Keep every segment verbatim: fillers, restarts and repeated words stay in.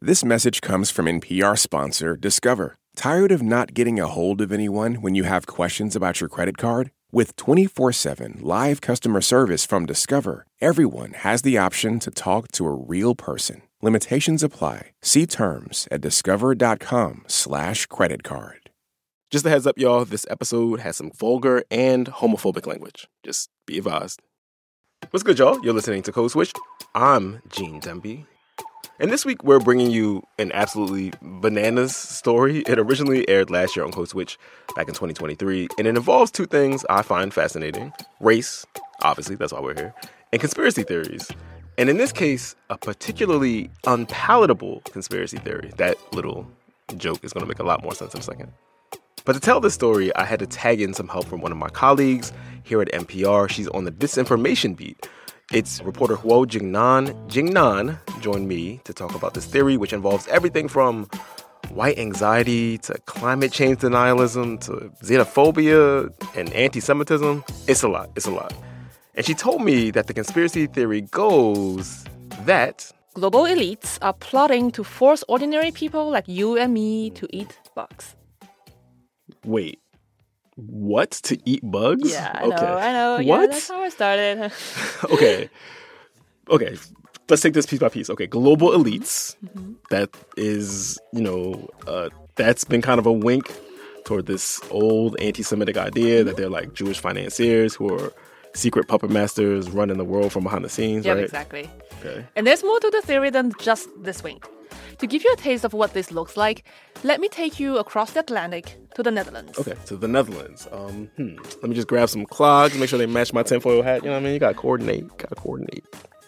This message comes from N P R sponsor Discover. Tired of not getting a hold of anyone when you have questions about your credit card? With twenty-four seven live customer service from Discover, everyone has the option to talk to a real person. Limitations apply. See terms at discover.com slash credit card. Just a heads up, y'all, this episode has some vulgar and homophobic language. Just be advised. What's good, y'all? You're listening to Code Switch. I'm Gene Demby. And this week, we're bringing you an absolutely bananas story. It originally aired last year on Code Switch back in twenty twenty-three, and it involves two things I find fascinating. Race, obviously, that's why we're here, and conspiracy theories. And in this case, a particularly unpalatable conspiracy theory. That little joke is going to make a lot more sense in a second. But to tell this story, I had to tag in some help from one of my colleagues here at N P R. She's on the disinformation beat. It's reporter Huo Jingnan. Jingnan joined me to talk about this theory, which involves everything from white anxiety to climate change denialism to xenophobia and anti-Semitism. It's a lot. It's a lot. And she told me that the conspiracy theory goes that global elites are plotting to force ordinary people like you and me to eat bugs. Wait. What? To eat bugs? Yeah, I okay. know, I know. What? Yeah, that's how I started. okay. Okay. Let's take this piece by piece. Okay. Global elites. Mm-hmm. That is, you know, uh, that's been kind of a wink toward this old anti-Semitic idea mm-hmm. that they're like Jewish financiers who are secret puppet masters running the world from behind the scenes, yeah, right? Exactly. Okay. And there's more to the theory than just this wink. To give you a taste of what this looks like, let me take you across the Atlantic to the Netherlands. Okay, to the Netherlands. Um, hmm. Let me just grab some clogs, make sure they match my tinfoil hat. You know what I mean? You gotta coordinate. Gotta coordinate.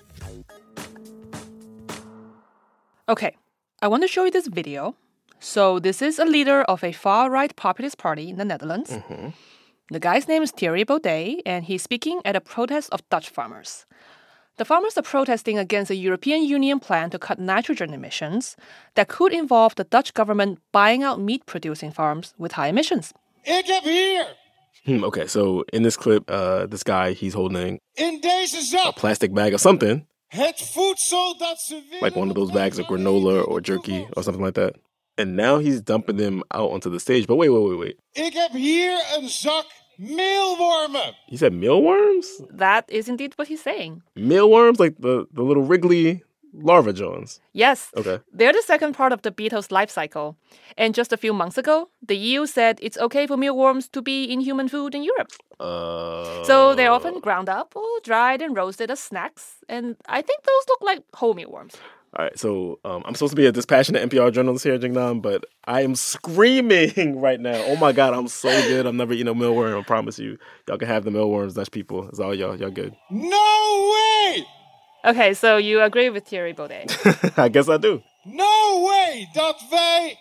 Okay, I want to show you this video. So this is a leader of a far-right populist party in the Netherlands. Mm-hmm. The guy's name is Thierry Baudet, and he's speaking at a protest of Dutch farmers. The farmers are protesting against a European Union plan to cut nitrogen emissions that could involve the Dutch government buying out meat-producing farms with high emissions. Ik heb hier. Hmm, okay, so in this clip, uh, this guy, he's holding in deze zak a plastic bag of something. Het voedsel dat ze willen. Like one of those bags of granola or jerky or something like that. And now he's dumping them out onto the stage. But wait, wait, wait, wait. Ik heb hier een zak mealwormen. He said mealworms? That is indeed what he's saying. Mealworms? Like the, the little wriggly larva Jones? Yes. Okay. They're the second part of the beetle's life cycle. And just a few months ago, the E U said it's okay for mealworms to be in human food in Europe. Uh... So they're often ground up or dried and roasted as snacks. And I think those look like whole mealworms. All right, so um, I'm supposed to be a dispassionate N P R journalist here, Jingnan, but I am screaming right now. Oh my God, I'm so good. I'm never eating a mealworm, I promise you. Y'all can have the mealworms, Dutch people. It's all y'all. Y'all good. No way! Okay, so you agree with Thierry Baudet? I guess I do. No way dat wij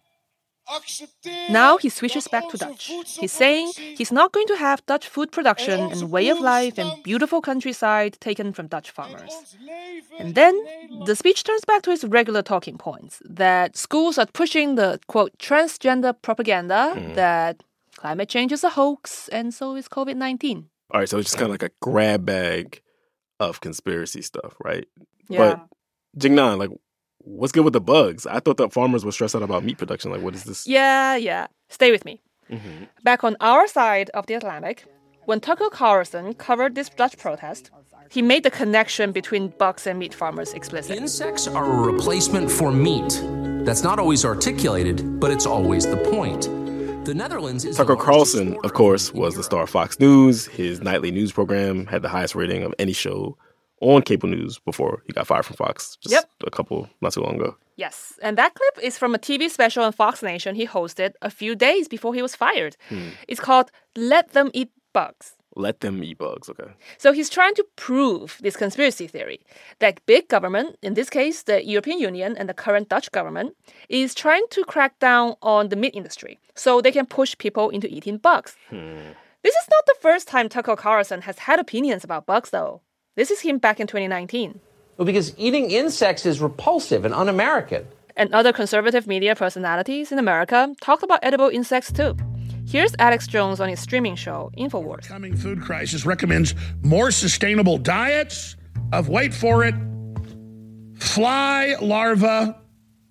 Now he switches back to Dutch. He's saying he's not going to have Dutch food production and way of life and beautiful countryside taken from Dutch farmers. And then the speech turns back to his regular talking points, that schools are pushing the, quote, transgender propaganda, mm. that climate change is a hoax, and so is covid nineteen. All right, so it's just kind of like a grab bag of conspiracy stuff, right? Yeah. But Jingnan, like, what's good with the bugs? I thought that farmers were stressed out about meat production. Like, what is this? Yeah, yeah. Stay with me. Mm-hmm. Back on our side of the Atlantic, when Tucker Carlson covered this Dutch protest, he made the connection between bugs and meat farmers explicit. Insects are a replacement for meat. That's not always articulated, but it's always the point. The Netherlands is Tucker Carlson, of course, was the star of Fox News. His nightly news program had the highest rating of any show on cable news before he got fired from Fox just yep. a couple, not too long ago. Yes, and that clip is from a T V special on Fox Nation he hosted a few days before he was fired. Hmm. It's called Let Them Eat Bugs. Let them eat bugs, okay. So he's trying to prove this conspiracy theory that big government, in this case the European Union and the current Dutch government, is trying to crack down on the meat industry so they can push people into eating bugs. Hmm. This is not the first time Tucker Carlson has had opinions about bugs, though. This is him back in twenty nineteen. Well, because eating insects is repulsive and un-American. And other conservative media personalities in America talked about edible insects too. Here's Alex Jones on his streaming show, InfoWars. The coming food crisis recommends more sustainable diets of, wait for it, fly larvae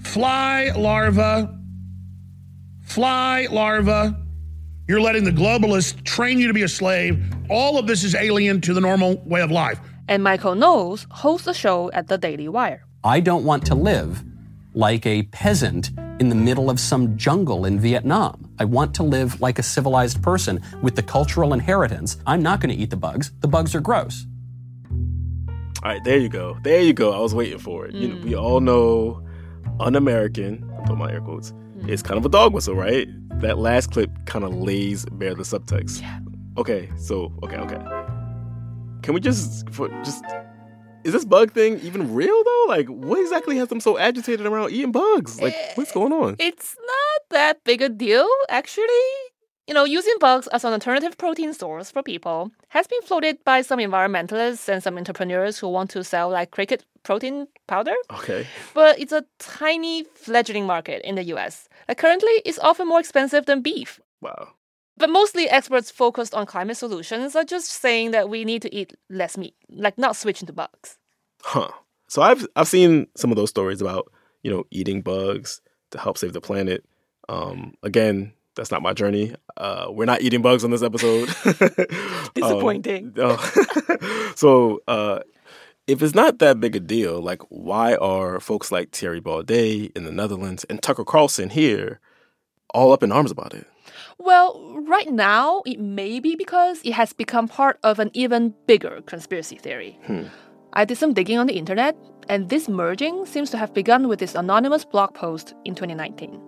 fly larva, fly larva. You're letting the globalists train you to be a slave. All of this is alien to the normal way of life. And Michael Knowles hosts a show at the Daily Wire. I don't want to live like a peasant in the middle of some jungle in Vietnam. I want to live like a civilized person with the cultural inheritance. I'm not going to eat the bugs. The bugs are gross. All right, there you go. There you go. I was waiting for it. Mm. You know, we all know un-American, I put my air quotes, mm. is kind of a dog whistle, right? That last clip kind of lays bare the subtext. Yeah. Okay, so, okay, okay. Can we just, for just, is this bug thing even real, though? Like, what exactly has them so agitated around eating bugs? Like, what's going on? It's not that big a deal, actually. You know, using bugs as an alternative protein source for people has been floated by some environmentalists and some entrepreneurs who want to sell, like, cricket protein powder. Okay. But it's a tiny fledgling market in the U S. Like, currently, it's often more expensive than beef. Wow. But mostly experts focused on climate solutions are just saying that we need to eat less meat, like not switching to bugs. Huh. So I've I've seen some of those stories about, you know, eating bugs to help save the planet. Um, again, that's not my journey. Uh, we're not eating bugs on this episode. Disappointing. Um, uh, so uh, if it's not that big a deal, like, why are folks like Thierry Baudet in the Netherlands and Tucker Carlson here all up in arms about it? Well, right now, it may be because it has become part of an even bigger conspiracy theory. Hmm. I did some digging on the internet, and this merging seems to have begun with this anonymous blog post in twenty nineteen.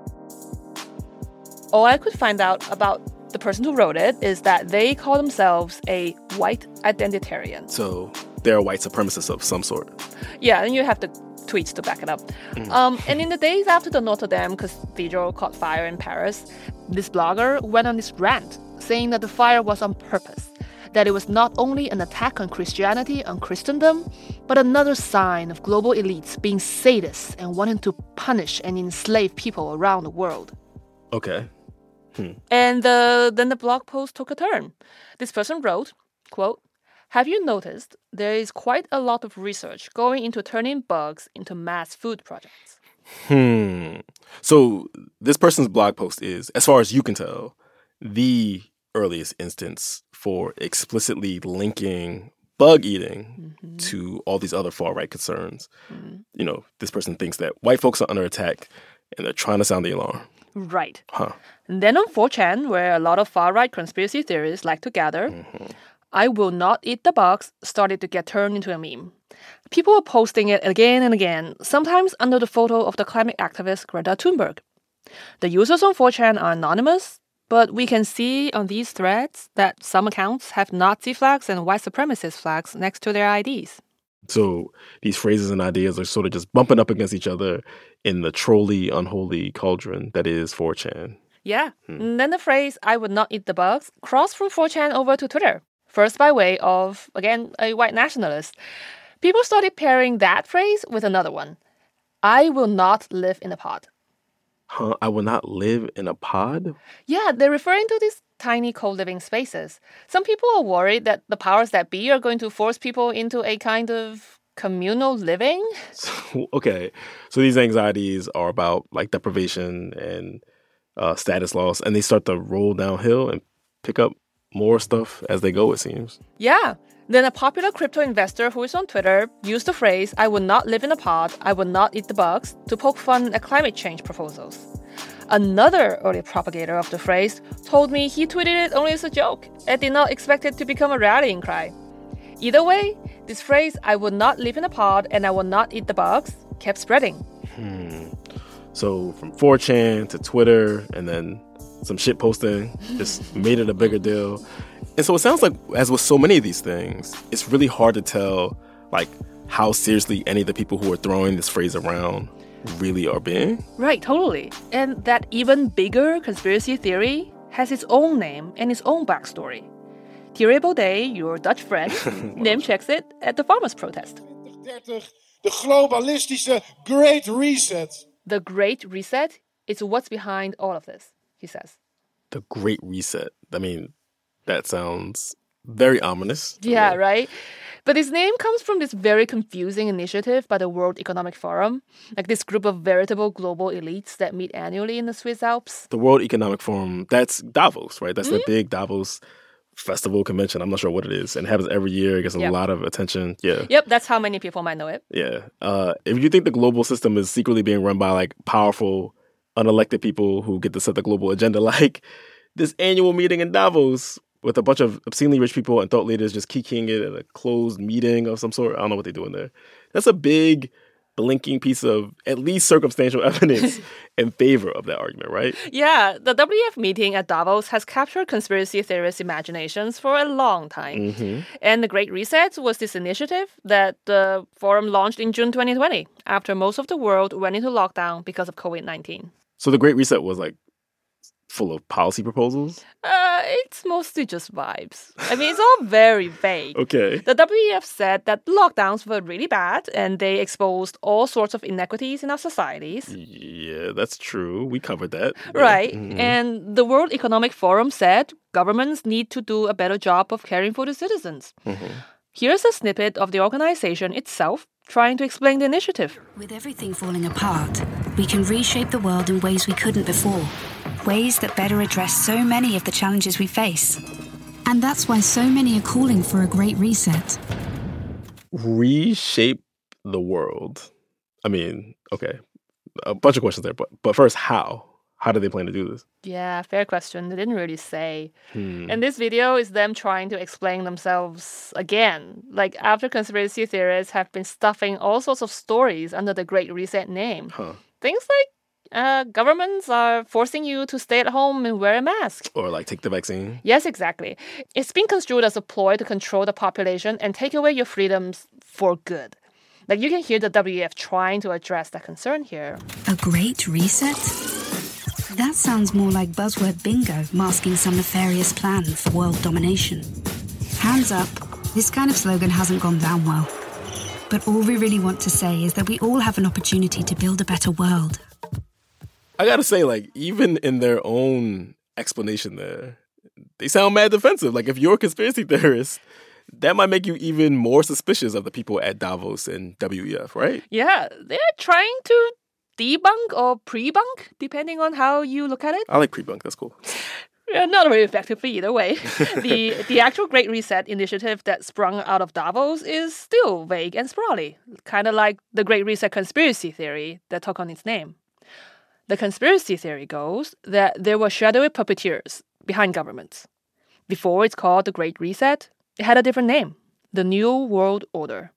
All I could find out about the person who wrote it is that they call themselves a white identitarian. So they're a white supremacist of some sort. Yeah, and you have the tweets to back it up. Mm. Um, and in the days after the Notre Dame Cathedral caught fire in Paris, this blogger went on this rant saying that the fire was on purpose, that it was not only an attack on Christianity and Christendom, but another sign of global elites being sadists and wanting to punish and enslave people around the world. Okay. Hmm. And uh, then the blog post took a turn. This person wrote, quote, "Have you noticed there is quite a lot of research going into turning bugs into mass food projects?" Hmm. So this person's blog post is, as far as you can tell, the earliest instance for explicitly linking bug eating mm-hmm. to all these other far-right concerns. Mm-hmm. You know, this person thinks that white folks are under attack and they're trying to sound the alarm. Right. Huh. And then on four chan, where a lot of far-right conspiracy theorists like to gather, mm-hmm. "I will not eat the bugs" started to get turned into a meme. People were posting it again and again, sometimes under the photo of the climate activist Greta Thunberg. The users on four chan are anonymous, but we can see on these threads that some accounts have Nazi flags and white supremacist flags next to their I Ds. So these phrases and ideas are sort of just bumping up against each other in the trolly, unholy cauldron that is four chan. Yeah. Hmm. And then the phrase, "I would not eat the bugs," crossed from four chan over to Twitter. First by way of, again, a white nationalist. People started pairing that phrase with another one. "I will not live in a pod." Huh? I will not live in a pod? Yeah, they're referring to these tiny co-living spaces. Some people are worried that the powers that be are going to force people into a kind of communal living. So, okay. So these anxieties are about, like, deprivation and uh, status loss, and they start to roll downhill and pick up more stuff as they go, it seems. Yeah. Then a popular crypto investor who is on Twitter used the phrase, "I will not live in a pod, I will not eat the bugs," to poke fun at climate change proposals. Another early propagator of the phrase told me he tweeted it only as a joke and did not expect it to become a rallying cry. Either way, this phrase, "I will not live in a pod and I will not eat the bugs," kept spreading. Hmm. So from four chan to Twitter and then some shit posting just made it a bigger deal. And so it sounds like, as with so many of these things, it's really hard to tell, like, how seriously any of the people who are throwing this phrase around really are being. Right, totally. And that even bigger conspiracy theory has its own name and its own backstory. Thierry Baudet, your Dutch friend, name checks it at the farmers' protest. De globalistische Great Reset. The Great Reset is what's behind all of this, he says. The Great Reset. I mean, that sounds Very ominous. Yeah, right? But his name comes from this very confusing initiative by the World Economic Forum, like this group of veritable global elites that meet annually in the Swiss Alps. The World Economic Forum, that's Davos, right? That's mm-hmm. the big Davos festival convention. I'm not sure what it is. And it happens every year. It gets a yep. lot of attention. Yeah. Yep, that's how many people might know it. Yeah. Uh, if you think the global system is secretly being run by like powerful, unelected people who get to set the global agenda, like this annual meeting in Davos with a bunch of obscenely rich people and thought leaders just kikiing it at a closed meeting of some sort. I don't know what they're doing there. That's a big, blinking piece of at least circumstantial evidence in favor of that argument, right? Yeah, the W E F meeting at Davos has captured conspiracy theorists' imaginations for a long time. Mm-hmm. And the Great Reset was this initiative that the forum launched in June twenty twenty, after most of the world went into lockdown because of covid nineteen. So the Great Reset was like full of policy proposals? Uh, it's mostly just vibes. I mean, it's all very vague. Okay. The W E F said that lockdowns were really bad and they exposed all sorts of inequities in our societies. Yeah, that's true. We covered that. Right. Mm-hmm. And the World Economic Forum said governments need to do a better job of caring for the citizens. Mm-hmm. Here's a snippet of the organization itself trying to explain the initiative. With everything falling apart, we can reshape the world in ways we couldn't before. Ways that better address so many of the challenges we face. And that's why so many are calling for a great reset. Reshape the world. I mean, okay, a bunch of questions there, but but first, how? How do they plan to do this? Yeah, fair question. They didn't really say. Hmm. And this video is them trying to explain themselves again. Like, after conspiracy theorists have been stuffing all sorts of stories under the Great Reset name. Huh. Things like Uh, governments are forcing you to stay at home and wear a mask. Or like take the vaccine. Yes, exactly. It's been construed as a ploy to control the population and take away your freedoms for good. Like, you can hear the W E F trying to address that concern here. A great reset? That sounds more like buzzword bingo masking some nefarious plan for world domination. Hands up, this kind of slogan hasn't gone down well. But all we really want to say is that we all have an opportunity to build a better world. I gotta say, like, even in their own explanation there, they sound mad defensive. Like, if you're a conspiracy theorist, that might make you even more suspicious of the people at Davos and W E F, right? Yeah, they're trying to debunk or pre-bunk, depending on how you look at it. I like pre-bunk, that's cool. Yeah, not very effectively either way. the The actual Great Reset initiative that sprung out of Davos is still vague and sprawly, kind of like the Great Reset conspiracy theory that took on its name. The conspiracy theory goes that there were shadowy puppeteers behind governments. Before it's called the Great Reset, it had a different name, the New World Order.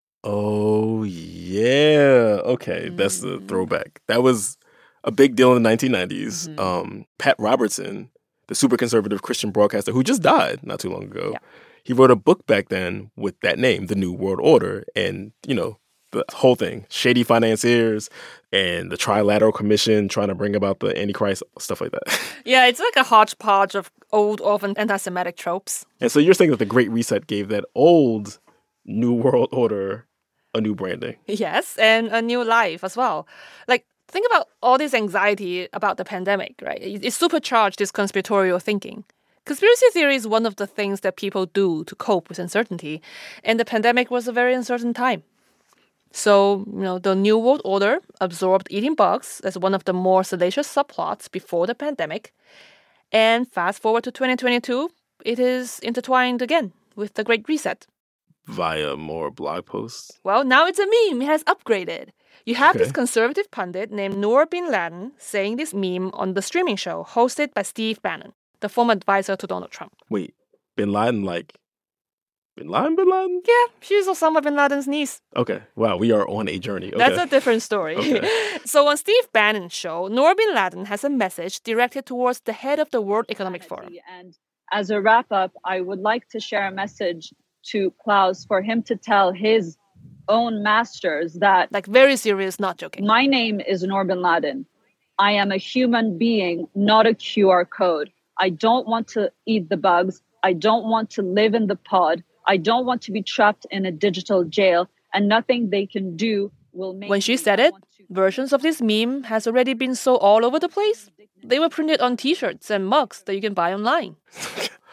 Oh, yeah. Okay, mm. That's the throwback. That was a big deal in the nineteen nineties. Mm-hmm. Um, Pat Robertson, the super conservative Christian broadcaster who just died not too long ago, yeah. He wrote a book back then with that name, The New World Order, and, you know, the whole thing, shady financiers and the Trilateral Commission trying to bring about the Antichrist, stuff like that. Yeah, it's like a hodgepodge of old, often anti-Semitic tropes. And so you're saying that the Great Reset gave that old New World Order a new branding. Yes, and a new life as well. Like, think about all this anxiety about the pandemic, right? It supercharged this conspiratorial thinking. Conspiracy theory is one of the things that people do to cope with uncertainty, and the pandemic was a very uncertain time. So, you know, the New World Order absorbed eating bugs as one of the more salacious subplots before the pandemic. And fast forward to twenty twenty-two, it is intertwined again with the Great Reset. Via more blog posts? Well, now it's a meme. It has upgraded. You have okay. this conservative pundit named Noor bin Ladin saying this meme on the streaming show hosted by Steve Bannon, the former advisor to Donald Trump. Wait, bin Laden like... Bin Laden, Bin Laden? Yeah, she's Osama bin Laden's niece. Okay. Wow, we are on a journey. Okay. That's a different story. Okay. So on Steve Bannon's show, Noor bin Ladin has a message directed towards the head of the World Economic Forum. And as a wrap-up, I would like to share a message to Klaus for him to tell his own masters that... Like, very serious, not joking. My name is Noor bin Ladin. I am a human being, not a Q R code. I don't want to eat the bugs. I don't want to live in the pod. I don't want to be trapped in a digital jail, and nothing they can do will make... When she said it, versions of this meme has already been sold all over the place. They were printed on T-shirts and mugs that you can buy online.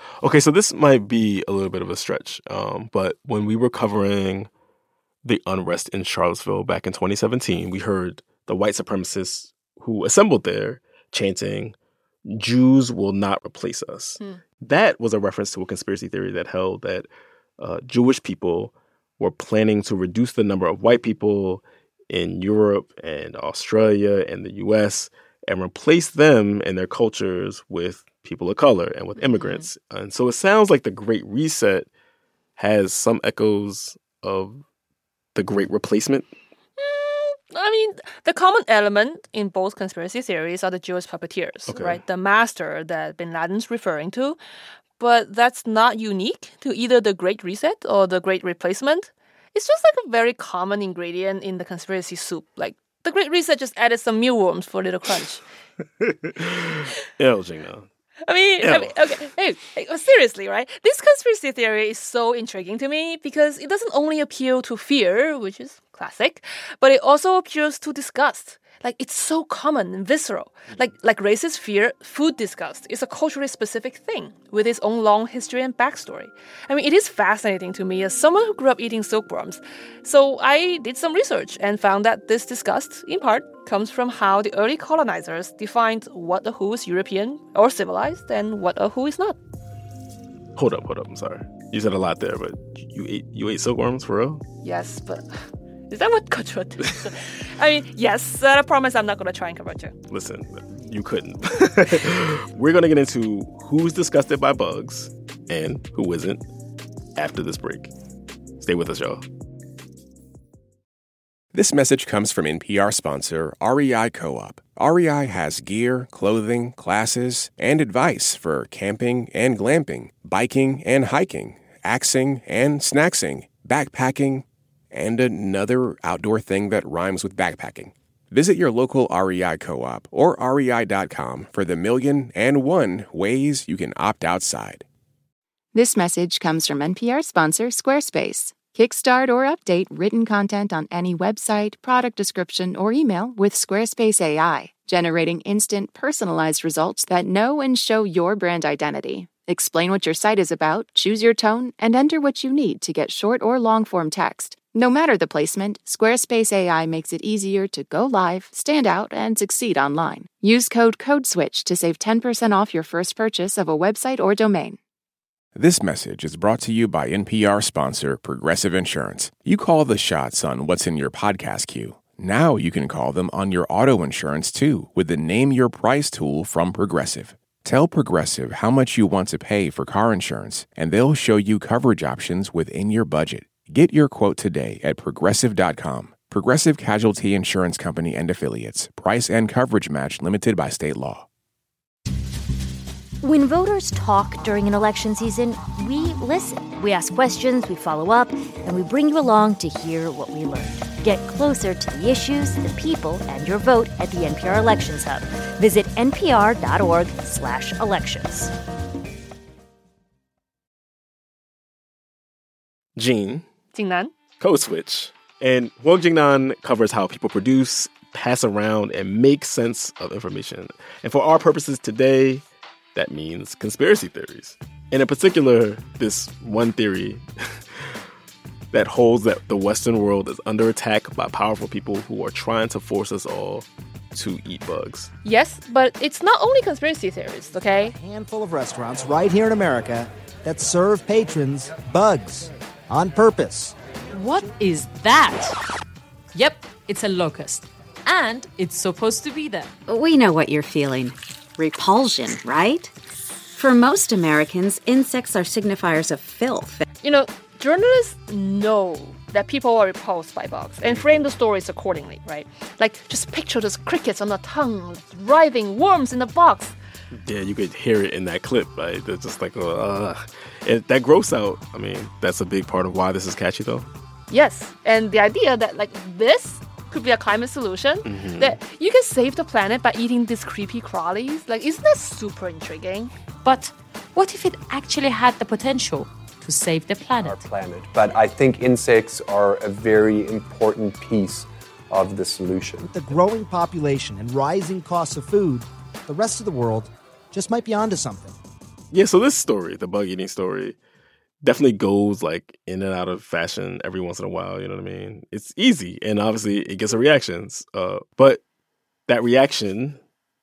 Okay, so this might be a little bit of a stretch, um, but when we were covering the unrest in Charlottesville back in twenty seventeen, we heard the white supremacists who assembled there chanting, "Jews will not replace us." Hmm. That was a reference to a conspiracy theory that held that uh, Jewish people were planning to reduce the number of white people in Europe and Australia and the U S and replace them and their cultures with people of color and with immigrants. Mm-hmm. And so it sounds like the Great Reset has some echoes of the Great Replacement. Mm, I mean, the common element in both conspiracy theories are the Jewish puppeteers, okay. right? The master that Bin Laden's referring to. But that's not unique to either the Great Reset or the Great Replacement. It's just like a very common ingredient in the conspiracy soup. Like, the Great Reset just added some mealworms for a little crunch. Ew, Gina. I mean, I mean, okay, hey, hey, seriously, right? This conspiracy theory is so intriguing to me because it doesn't only appeal to fear, which is classic, but it also appeals to disgust. Like, it's so common and visceral. Like, like racist fear, food disgust is a culturally specific thing with its own long history and backstory. I mean, it is fascinating to me as someone who grew up eating silkworms. So I did some research and found that this disgust, in part, comes from how the early colonizers defined what a who is European or civilized and what a who is not. Hold up, hold up, I'm sorry. You said a lot there, but you ate you ate silkworms for real? Yes, but... Is that what culture is? I mean, yes, I promise I'm not going to try and convert you. Listen, you couldn't. We're going to get into who's disgusted by bugs and who isn't after this break. Stay with us, y'all. This message comes from N P R sponsor R E I Co-op. R E I has gear, clothing, classes, and advice for camping and glamping, biking and hiking, axing and snacksing, backpacking, and another outdoor thing that rhymes with backpacking. Visit your local R E I Co-op or R E I dot com for the million and one ways you can opt outside. This message comes from N P R sponsor Squarespace. Kickstart or update written content on any website, product description, or email with Squarespace A I, generating instant, personalized results that know and show your brand identity. Explain what your site is about, choose your tone, and enter what you need to get short or long-form text. No matter the placement, Squarespace A I makes it easier to go live, stand out, and succeed online. Use code CODESWITCH to save ten percent off your first purchase of a website or domain. This message is brought to you by N P R sponsor Progressive Insurance. You call the shots on what's in your podcast queue. Now you can call them on your auto insurance, too, with the Name Your Price tool from Progressive. Tell Progressive how much you want to pay for car insurance, and they'll show you coverage options within your budget. Get your quote today at Progressive dot com. Progressive Casualty Insurance Company and Affiliates. Price and coverage match limited by state law. When voters talk during an election season, we listen. We ask questions, we follow up, and we bring you along to hear what we learned. Get closer to the issues, the people, and your vote at the N P R Elections Hub. Visit npr.org slash elections. Gene. Jingnan. Code Switch. And Huang Jingnan covers how people produce, pass around, and make sense of information. And for our purposes today, that means conspiracy theories. And in particular, this one theory that holds that the Western world is under attack by powerful people who are trying to force us all to eat bugs. Yes, but it's not only conspiracy theories, okay? A handful of restaurants right here in America that serve patrons bugs on purpose. What is that? Yep, it's a locust. And it's supposed to be there. We know what you're feeling. Repulsion, right? For most Americans, insects are signifiers of filth. You know, journalists know that people are repulsed by bugs and frame the stories accordingly, right? Like, just picture those crickets on the tongue, writhing worms in the box. Yeah, you could hear it in that clip, right? They're just like, uh, it, that gross out. I mean, that's a big part of why this is catchy, though. Yes, and the idea that, like, this could be a climate solution, mm-hmm. that you can save the planet by eating these creepy crawlies. Like, isn't that super intriguing? But what if it actually had the potential to save the planet? Our planet. But I think insects are a very important piece of the solution. With the growing population and rising costs of food, the rest of the world just might be onto something. Yeah, so this story, the bug eating story, definitely goes like in and out of fashion every once in a while. You know what I mean? It's easy, and obviously it gets a reactions. Uh, but that reaction,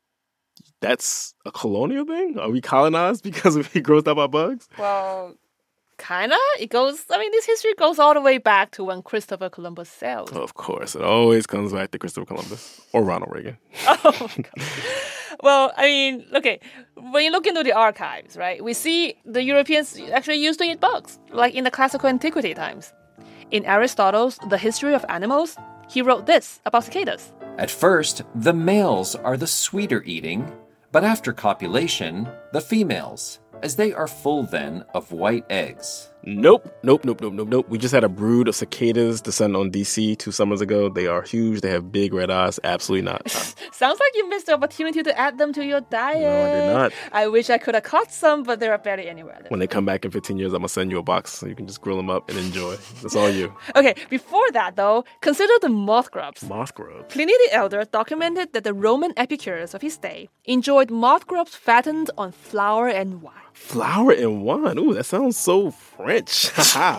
that's a colonial thing? Are we colonized because we grossed out by bugs? Well, kind of. It goes, I mean, this history goes all the way back to when Christopher Columbus sailed. Of course. It always comes back to Christopher Columbus or Ronald Reagan. Oh, my God. Well, I mean, okay, when you look into the archives, right, we see the Europeans actually used to eat bugs, like in the classical antiquity times. In Aristotle's The History of Animals, he wrote this about cicadas. At first, the males are the sweeter eating, but after copulation, the females, as they are full then of white eggs. Nope, nope, nope, nope, nope, nope. We just had a brood of cicadas descend on D C two summers ago. They are huge. They have big red eyes. Absolutely not. Sounds like you missed the opportunity to add them to your diet. No, I did not. I wish I could have caught some, but they're barely anywhere. When they come back in fifteen years, I'm going to send you a box so you can just grill them up and enjoy. That's all you. Okay, before that, though, consider the moth grubs. Moth grubs? Pliny the Elder documented that the Roman epicures of his day enjoyed moth grubs fattened on flour and wine. Flour and wine? Ooh, that sounds so French.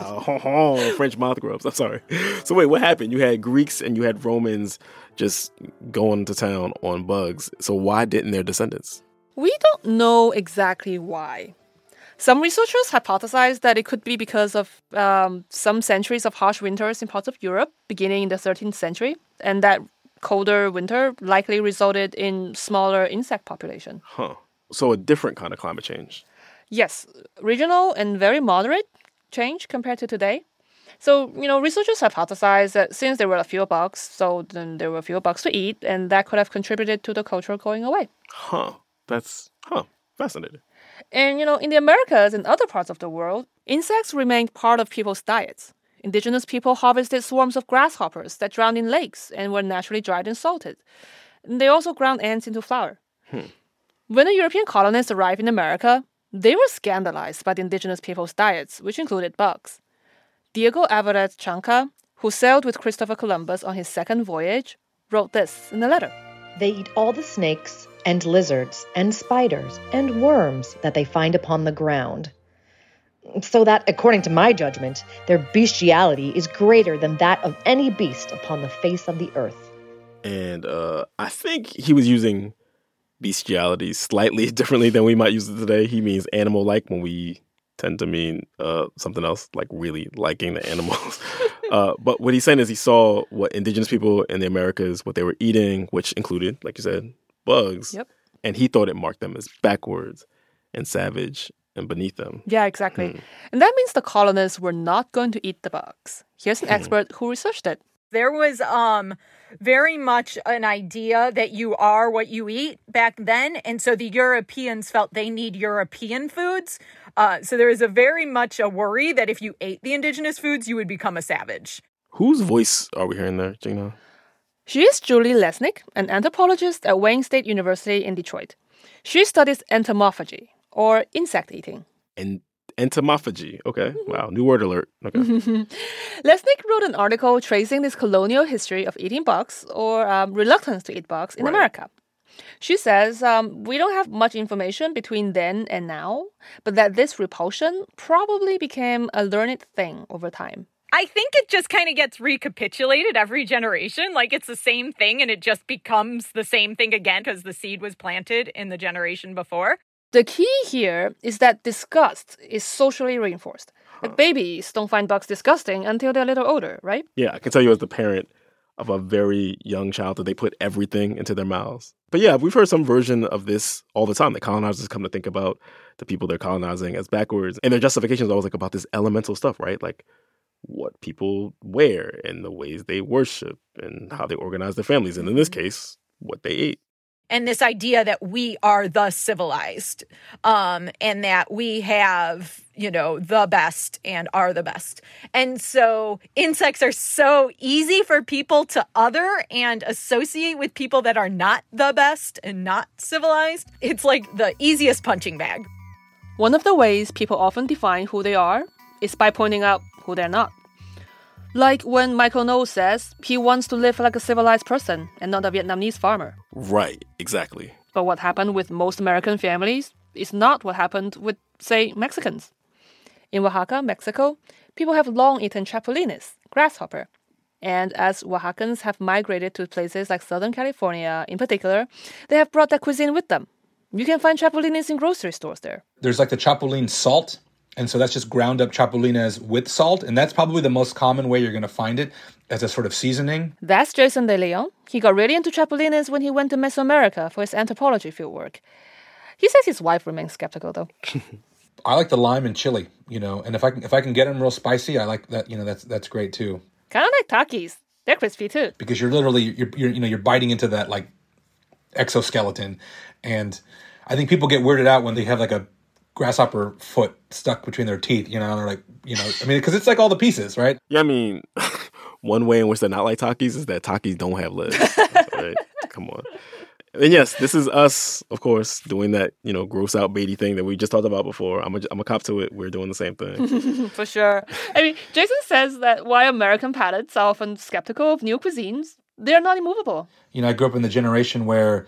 French moth grubs. I'm sorry. So wait, what happened? You had Greeks and you had Romans just going to town on bugs. So why didn't their descendants? We don't know exactly why. Some researchers hypothesize that it could be because of um, some centuries of harsh winters in parts of Europe, beginning in the thirteenth century, and that colder winter likely resulted in smaller insect population. Huh. So a different kind of climate change. Yes, regional and very moderate change compared to today. So, you know, researchers hypothesize that since there were fewer bugs, so then there were fewer bugs to eat, and that could have contributed to the culture going away. Huh. That's, huh, fascinating. And, you know, in the Americas and other parts of the world, insects remained part of people's diets. Indigenous people harvested swarms of grasshoppers that drowned in lakes and were naturally dried and salted. And they also ground ants into flour. Hmm. When the European colonists arrived in America, they were scandalized by the indigenous people's diets, which included bugs. Diego Alvarez Chanca, who sailed with Christopher Columbus on his second voyage, wrote this in a letter. They eat all the snakes and lizards and spiders and worms that they find upon the ground. So that, according to my judgment, their bestiality is greater than that of any beast upon the face of the earth. And uh, I think he was using bestiality slightly differently than we might use it today. He means animal-like when we tend to mean uh, something else, like really liking the animals. uh, but what he's saying is he saw what indigenous people in the Americas, what they were eating, which included, like you said, bugs. Yep. And he thought it marked them as backwards and savage and beneath them. Yeah, exactly. Hmm. And that means the colonists were not going to eat the bugs. Here's an Hmm. expert who researched it. There was um very much an idea that you are what you eat back then. And so the Europeans felt they need European foods. Uh, so there is a very much a worry that if you ate the indigenous foods, you would become a savage. Whose voice are we hearing there, Gina? She is Julie Lesnick, an anthropologist at Wayne State University in Detroit. She studies entomophagy, or insect eating. And entomophagy. Okay. Wow. New word alert. Okay. Lesnick wrote an article tracing this colonial history of eating bugs, or um, reluctance to eat bugs, in Right. America. She says um, we don't have much information between then and now, but that this repulsion probably became a learned thing over time. I think it just kind of gets recapitulated every generation. Like it's the same thing and it just becomes the same thing again because the seed was planted in the generation before. The key here is that disgust is socially reinforced. Like babies don't find bugs disgusting until they're a little older, right? Yeah, I can tell you as the parent of a very young child that they put everything into their mouths. But yeah, we've heard some version of this all the time. The colonizers come to think about the people they're colonizing as backwards. And their justification is always like about this elemental stuff, right? Like what people wear and the ways they worship and how they organize their families. And in this case, what they ate. And this idea that we are the civilized, um, and that we have, you know, the best and are the best. And so insects are so easy for people to other and associate with people that are not the best and not civilized. It's like the easiest punching bag. One of the ways people often define who they are is by pointing out who they're not. Like when Michael Knowles says he wants to live like a civilized person and not a Vietnamese farmer. Right, exactly. But what happened with most American families is not what happened with, say, Mexicans. In Oaxaca, Mexico, people have long eaten chapulines, grasshopper. And as Oaxacans have migrated to places like Southern California in particular, they have brought that cuisine with them. You can find chapulines in grocery stores there. There's like the chapulín salt, and so that's just ground up chapulines with salt, and that's probably the most common way you're going to find it as a sort of seasoning. That's Jason De Leon. He got really into chapulines when he went to Mesoamerica for his anthropology fieldwork. He says his wife remains skeptical, though. I like the lime and chili, you know, and if I can if I can get them real spicy, I like that. You know, that's that's great too. Kind of like Takis. They're crispy too. Because you're literally you're, you're you know you're biting into that like exoskeleton, and I think people get weirded out when they have like a grasshopper foot stuck between their teeth. You know, and they're like, you know, I mean, because it's like all the pieces, right? Yeah, I mean, one way in which they're not like Takis is that Takis don't have legs. Right? Come on. And yes, this is us, of course, doing that, you know, gross out baity thing that we just talked about before. I'm a, I'm a cop to it. We're doing the same thing. For sure. I mean, Jason says that while American palates are often skeptical of new cuisines, they're not immovable. You know, I grew up in the generation where,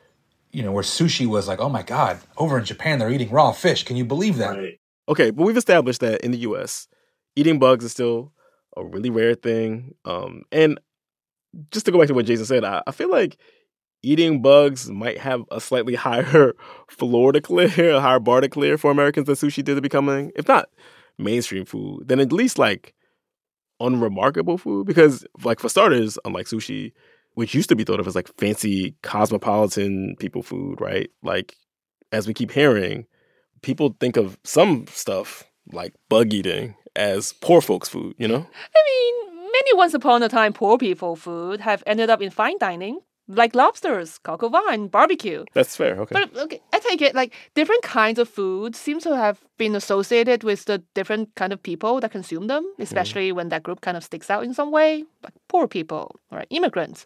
you know, where sushi was like, oh my God, over in Japan, they're eating raw fish. Can you believe that? Right. Okay, but we've established that in the U S, eating bugs is still a really rare thing. Um, and just to go back to what Jason said, I, I feel like eating bugs might have a slightly higher floor to clear, a higher bar to clear for Americans than sushi did to becoming, if not mainstream food, then at least like unremarkable food. Because like for starters, unlike sushi, which used to be thought of as like fancy cosmopolitan people food, right? Like as we keep hearing, people think of some stuff like bug eating as poor folks food, you know? I mean, many once upon a time poor people food have ended up in fine dining. Like lobsters, coq au vin, barbecue. That's fair, okay. But okay, I take it, like, different kinds of food seem to have been associated with the different kind of people that consume them, especially mm. when that group kind of sticks out in some way, like poor people or immigrants.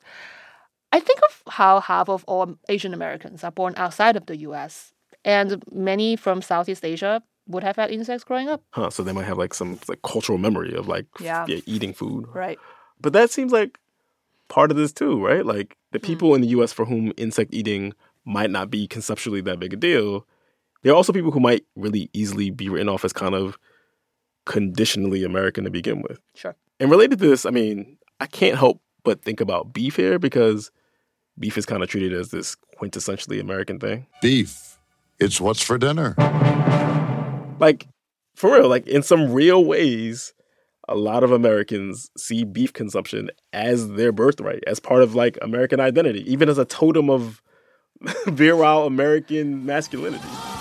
I think of how half of all Asian Americans are born outside of the U S, and many from Southeast Asia would have had insects growing up. Huh, so they might have, like, some like cultural memory of, like, yeah. yeah, eating food. Right. But that seems like part of this too, right? Like the people mm. in the U S for whom insect eating might not be conceptually that big a deal, there are also people who might really easily be written off as kind of conditionally American to begin with. Sure. And related to this, I mean, I can't help but think about beef here because beef is kind of treated as this quintessentially American thing. Beef. It's what's for dinner. Like, for real, like in some real ways, a lot of Americans see beef consumption as their birthright, as part of like American identity, even as a totem of virile American masculinity.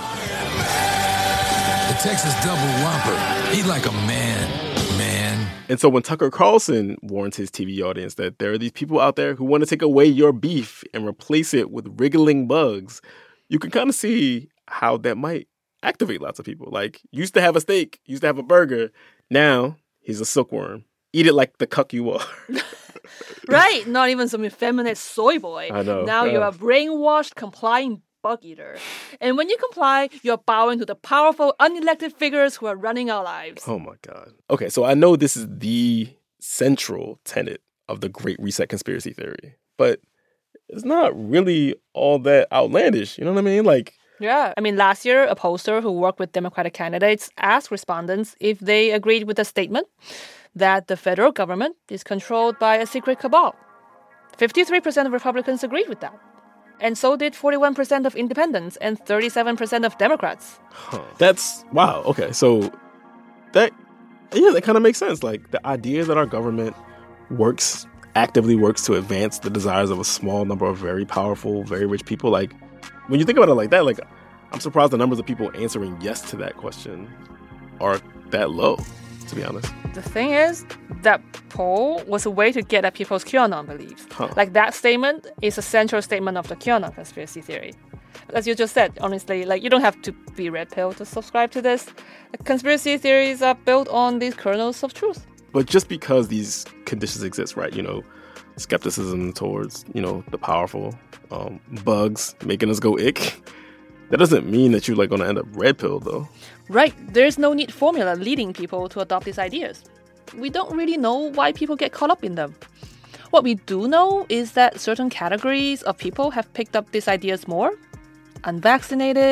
The Texas Double Whopper. Eat like a man, man. And so when Tucker Carlson warns his T V audience that there are these people out there who want to take away your beef and replace it with wriggling bugs, you can kind of see how that might activate lots of people. Like, used to have a steak, used to have a burger. Now he's a silkworm. Eat it like the cuck you are. Right. Not even some effeminate soy boy. I know. Now yeah. you're a brainwashed, complying bug eater. And when you comply, you're bowing to the powerful, unelected figures who are running our lives. Oh, my God. Okay, so I know this is the central tenet of the Great Reset conspiracy theory, but it's not really all that outlandish. You know what I mean? Like, yeah. I mean, last year, a pollster who worked with Democratic candidates asked respondents if they agreed with the statement that the federal government is controlled by a secret cabal. fifty-three percent of Republicans agreed with that. And so did forty-one percent of independents and thirty-seven percent of Democrats. Huh. That's, wow, okay. So that, yeah, that kind of makes sense. Like, the idea that our government works, actively works to advance the desires of a small number of very powerful, very rich people, like, when you think about it like that, like, I'm surprised the numbers of people answering yes to that question are that low, to be honest. The thing is, that poll was a way to get at people's QAnon beliefs. Huh. Like, that statement is a central statement of the QAnon conspiracy theory. As you just said, honestly, like, you don't have to be red pill to subscribe to this. Like, conspiracy theories are built on these kernels of truth. But just because these conditions exist, right, you know, skepticism towards, you know, the powerful, um, bugs making us go ick, that doesn't mean that you're like going to end up red pilled, though. Right. There's no neat formula leading people to adopt these ideas. We don't really know why people get caught up in them. What we do know is that certain categories of people have picked up these ideas more. Unvaccinated,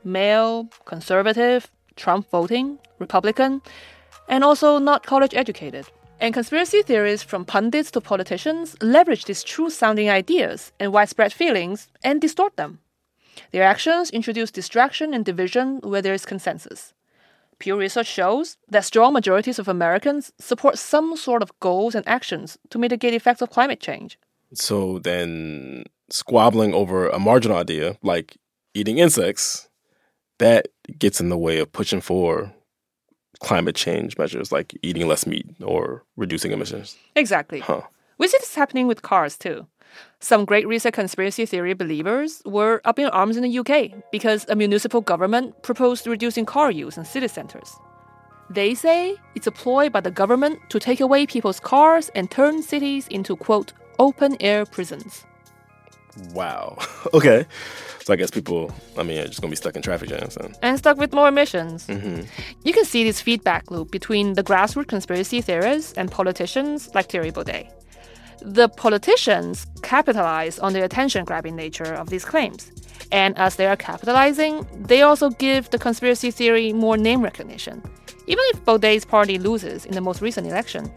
male, conservative, Trump voting, Republican, and also not college educated. And conspiracy theories from pundits to politicians leverage these true-sounding ideas and widespread feelings and distort them. Their actions introduce distraction and division where there is consensus. Pew Research shows that strong majorities of Americans support some sort of goals and actions to mitigate effects of climate change. So then squabbling over a marginal idea, like eating insects, that gets in the way of pushing for climate change measures like eating less meat or reducing emissions. Exactly. Huh. We see this happening with cars, too. Some Great Reset conspiracy theory believers were up in arms in the U K because a municipal government proposed reducing car use in city centres. They say it's a ploy by the government to take away people's cars and turn cities into, quote, open-air prisons. Wow. Okay. So I guess people, I mean, are just going to be stuck in traffic jams then. And stuck with more emissions. Mm-hmm. You can see this feedback loop between the grassroots conspiracy theorists and politicians like Thierry Baudet. The politicians capitalize on the attention-grabbing nature of these claims. And as they are capitalizing, they also give the conspiracy theory more name recognition, even if Baudet's party loses in the most recent election.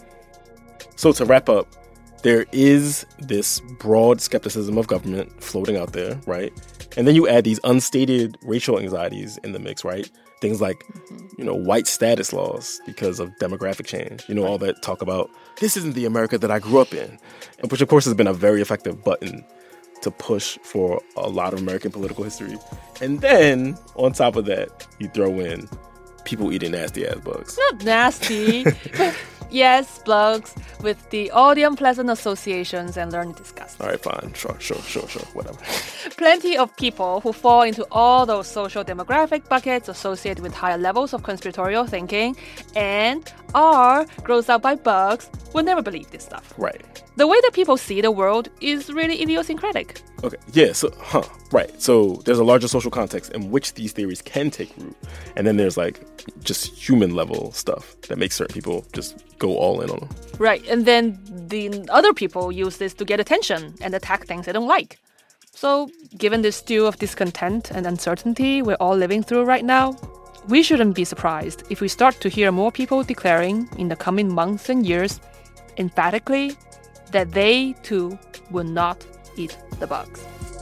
So to wrap up, there is this broad skepticism of government floating out there, right? And then you add these unstated racial anxieties in the mix, right? Things like, mm-hmm. you know, white status laws because of demographic change. You know, all that talk about, this isn't the America that I grew up in. Which, of course, has been a very effective button to push for a lot of American political history. And then, on top of that, you throw in people eating nasty-ass bugs. Not nasty, but yes, bugs with the all the unpleasant associations and learning disgust. All right, fine. Sure, sure, sure, sure, whatever. Plenty of people who fall into all those social demographic buckets associated with higher levels of conspiratorial thinking and are grossed out by bugs will never believe this stuff. Right. The way that people see the world is really idiosyncratic. Okay, yeah, so, huh, right. So there's a larger social context in which these theories can take root. And then there's, like, just human level stuff that makes certain people just go all in on them. Right, and then the other people use this to get attention and attack things they don't like. So, given this stew of discontent and uncertainty we're all living through right now, we shouldn't be surprised if we start to hear more people declaring in the coming months and years, emphatically, that they, too, will not eat the bugs.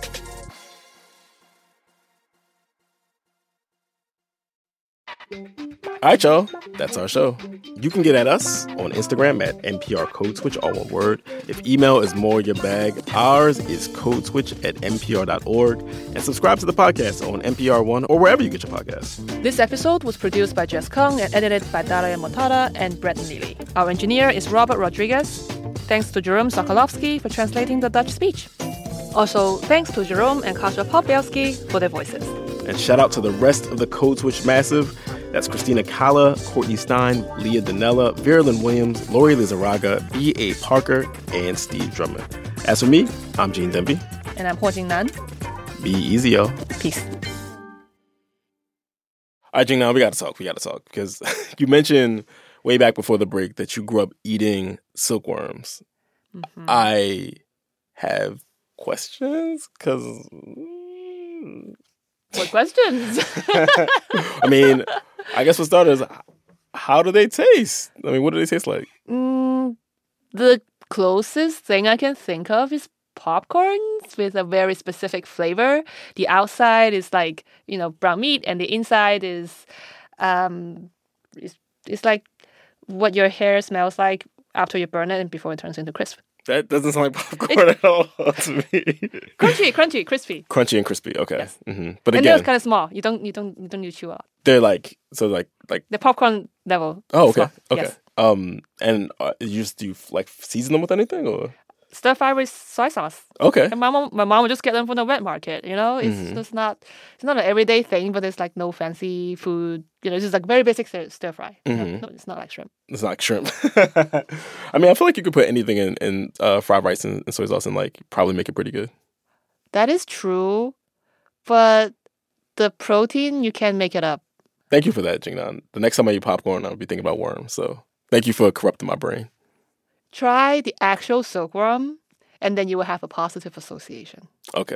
All right, y'all. That's our show. You can get at us on Instagram at N P R Code Switch, all one word. If email is more your bag, ours is codeswitch at N P R dot org. And subscribe to the podcast on N P R One or wherever you get your podcasts. This episode was produced by Jess Kung and edited by Daria Motada and Brett Neely. Our engineer is Robert Rodriguez. Thanks to Jerome Sokolowski for translating the Dutch speech. Also, thanks to Jerome and Kasia Popielski for their voices. And shout out to the rest of the Code Switch Massive. That's Christina Kalla, Courtney Stein, Leah Donnella, Vera Lynn Williams, Lori Lizarraga, B A. Parker, and Steve Drummond. As for me, I'm Gene Demby. And I'm Ho Jing Nan. Be easy, yo. Peace. All right, Jing Nan, we got to talk. We got to talk. Because you mentioned way back before the break that you grew up eating silkworms. Mm-hmm. I have questions because... What questions? I mean, I guess for starters, how do they taste? I mean, what do they taste like? Mm, the closest thing I can think of is popcorns with a very specific flavor. The outside is like, you know, brown meat, and the inside is, um, it's, it's like what your hair smells like after you burn it and before it turns into crisp. That doesn't sound like popcorn at all to me. Crunchy, crunchy, crispy. Crunchy and crispy. Okay. Yes. Mm-hmm. But and again, they're kind of small. You don't, you don't, you don't need to chew out. They're like so, like like the popcorn level. Oh, okay, small. okay. Yes. Um, and uh, you just do you like season them with anything or stir fry with soy sauce. Okay. And my mom, my mom would just get them from the wet market. You know, it's mm-hmm. just not, it's not an everyday thing, but it's like no fancy food. You know, it's just like very basic stir, stir fry. Mm-hmm. You know? No, it's not like shrimp. It's not like shrimp. I mean, I feel like you could put anything in in uh, fried rice and, and soy sauce and like probably make it pretty good. That is true, but the protein you can make it up. Thank you for that, Jing Nan. The next time I eat popcorn, I'll be thinking about worms. So thank you for corrupting my brain. Try the actual silkworm, and then you will have a positive association. Okay.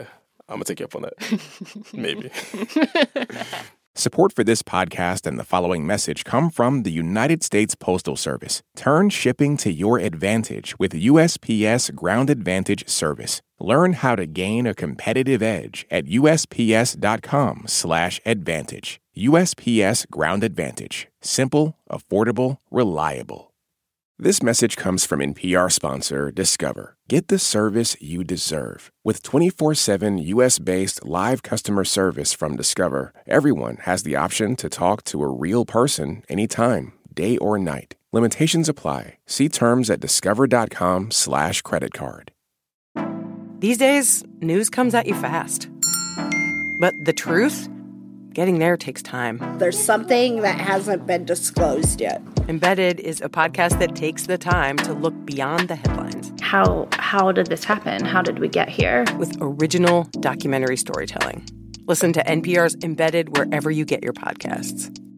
I'm going to take you up on that. Maybe. Support for this podcast and the following message come from the United States Postal Service. Turn shipping to your advantage with U S P S Ground Advantage service. Learn how to gain a competitive edge at usps.com slash advantage. U S P S Ground Advantage. Simple, affordable, reliable. This message comes from N P R sponsor Discover. Get the service you deserve. With twenty-four seven U S-based live customer service from Discover, everyone has the option to talk to a real person anytime, day or night. Limitations apply. See terms at discover.com slash credit card. These days, news comes at you fast. But the truth? Getting there takes time. There's something that hasn't been disclosed yet. Embedded is a podcast that takes the time to look beyond the headlines. How how did this happen? How did we get here? With original documentary storytelling. Listen to N P R's Embedded wherever you get your podcasts.